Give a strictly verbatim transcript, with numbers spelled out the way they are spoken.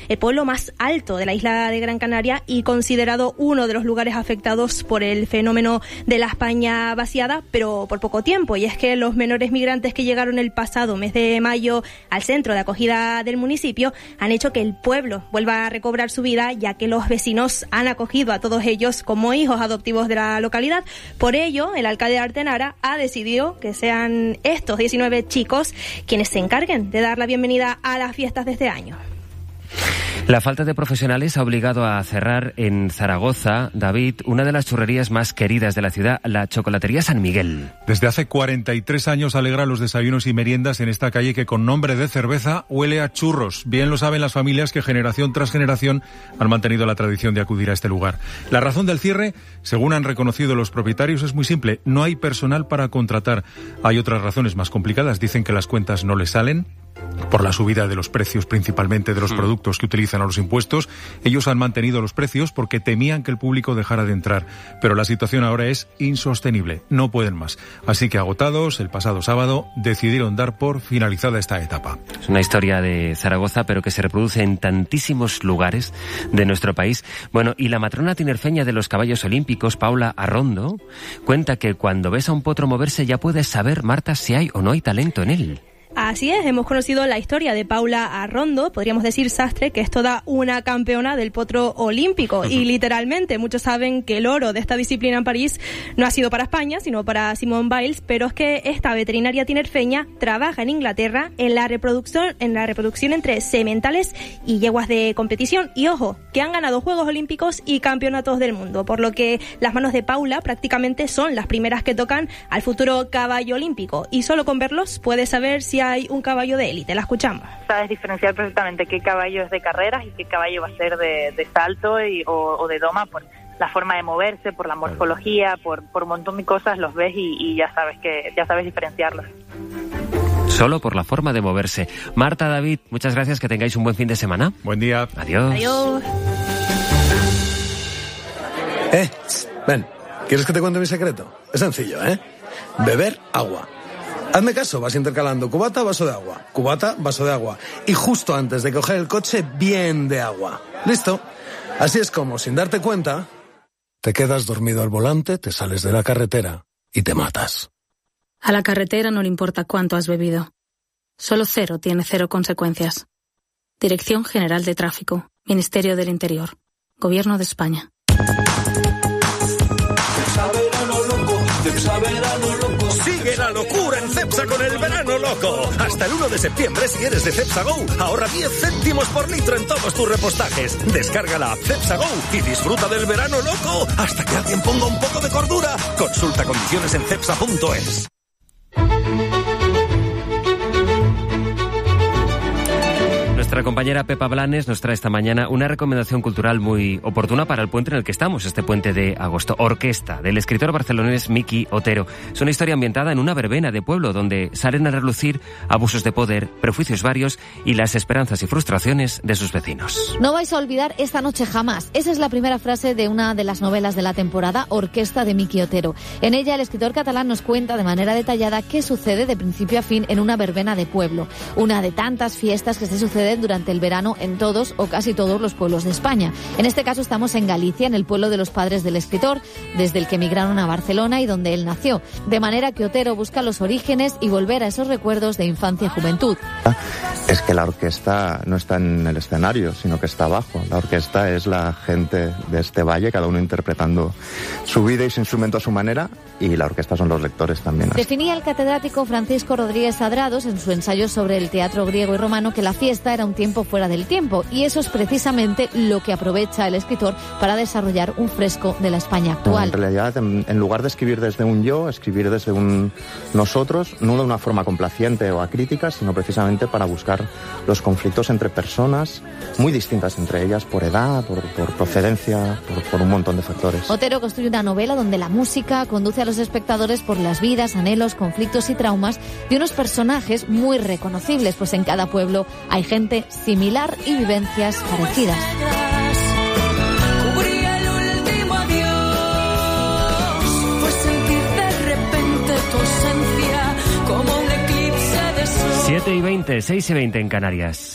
el pueblo más alto de la isla de Gran Canaria y considerado uno de los lugares afectados por el fenómeno de la España vaciada, pero por poco tiempo. Y es que los menores migrantes que llegaron el pasado mes de mayo al centro de acogida del municipio han hecho que el pueblo vuelva a recobrar su vida, ya que los vecinos han acogido a todos ellos como hijos adoptivos de la localidad. Por ello, el alcalde de Artenara ha decidido que sean estos diecinueve chicos quienes se encarguen de dar la bienvenida a las fiestas de este año. La falta de profesionales ha obligado a cerrar en Zaragoza, David, una de las churrerías más queridas de la ciudad, la Chocolatería San Miguel. Desde hace cuarenta y tres años alegra los desayunos y meriendas en esta calle que con nombre de cerveza huele a churros. Bien lo saben las familias que generación tras generación han mantenido la tradición de acudir a este lugar. La razón del cierre, según han reconocido los propietarios, es muy simple. No hay personal para contratar. Hay otras razones más complicadas. Dicen que las cuentas no les salen por la subida de los precios, principalmente de los mm. productos que utilizan a los impuestos. Ellos han mantenido los precios porque temían que el público dejara de entrar. Pero la situación ahora es insostenible. No pueden más. Así que agotados, el pasado sábado decidieron dar por finalizada esta etapa. Es una historia de Zaragoza, pero que se reproduce en tantísimos lugares de nuestro país. Bueno, y la matrona tinerfeña de los caballos olímpicos, Paula Arrondo, cuenta que cuando ves a un potro moverse ya puedes saber, Marta, si hay o no hay talento en él. Así es, hemos conocido la historia de Paula Arrondo, podríamos decir sastre, que es toda una campeona del potro olímpico. Uh-huh. Y literalmente muchos saben que el oro de esta disciplina en París no ha sido para España, sino para Simone Biles, pero es que esta veterinaria tinerfeña trabaja en Inglaterra en la reproducción, en la reproducción entre sementales y yeguas de competición. Y ojo, que han ganado Juegos Olímpicos y campeonatos del mundo, por lo que las manos de Paula prácticamente son las primeras que tocan al futuro caballo olímpico. Y solo con verlos puedes saber si hay un caballo de élite. La escuchamos. Sabes diferenciar perfectamente qué caballo es de carreras y qué caballo va a ser de, de salto y, o, o de doma, por la forma de moverse, por la morfología, por, por un montón de cosas, los ves y, y ya sabes que ya sabes diferenciarlos. Solo por la forma de moverse. Marta, David, muchas gracias, que tengáis un buen fin de semana. Buen día. Adiós. Adiós. Eh, ven, ¿quieres que te cuente mi secreto? Es sencillo, ¿eh? Beber agua. Hazme caso, vas intercalando cubata, vaso de agua, cubata, vaso de agua. Y justo antes de coger el coche, bien de agua. ¿Listo? Así es como, sin darte cuenta, te quedas dormido al volante, te sales de la carretera y te matas. A la carretera no le importa cuánto has bebido. Solo cero tiene cero consecuencias. Dirección General de Tráfico, Ministerio del Interior, Gobierno de España. Sigue la locura en Cepsa con el verano loco. Hasta el uno de septiembre, si eres de Cepsa Go, ahorra diez céntimos por litro en todos tus repostajes. Descarga la app Cepsa Go y disfruta del verano loco hasta que alguien ponga un poco de cordura. Consulta condiciones en cepsa punto es. Nuestra compañera Pepa Blanes nos trae esta mañana una recomendación cultural muy oportuna para el puente en el que estamos, este puente de agosto. Orquesta, del escritor barcelonés Miki Otero. Es una historia ambientada en una verbena de pueblo donde salen a relucir abusos de poder, prejuicios varios y las esperanzas y frustraciones de sus vecinos. No vais a olvidar esta noche jamás. Esa es la primera frase de una de las novelas de la temporada, Orquesta, de Miki Otero. En ella, el escritor catalán nos cuenta de manera detallada qué sucede de principio a fin en una verbena de pueblo. Una de tantas fiestas que se suceden durante el verano en todos o casi todos los pueblos de España. En este caso estamos en Galicia, en el pueblo de los padres del escritor, desde el que emigraron a Barcelona y donde él nació. De manera que Otero busca los orígenes y volver a esos recuerdos de infancia y juventud. Es que la orquesta no está en el escenario, sino que está abajo. La orquesta es la gente de este valle, cada uno interpretando su vida y su instrumento a su manera, y la orquesta son los lectores también. Definía el catedrático Francisco Rodríguez Adrados en su ensayo sobre el teatro griego y romano que la fiesta era un tiempo fuera del tiempo, y eso es precisamente lo que aprovecha el escritor para desarrollar un fresco de la España actual. En realidad, en, en lugar de escribir desde un yo, escribir desde un nosotros, no de una forma complaciente o acrítica, sino precisamente para buscar los conflictos entre personas muy distintas entre ellas, por edad, por, por procedencia, por, por un montón de factores. Otero construye una novela donde la música conduce a los espectadores por las vidas, anhelos, conflictos y traumas de unos personajes muy reconocibles, pues en cada pueblo hay gente similar y vivencias parecidas. siete y veinte, seis y veinte en Canarias.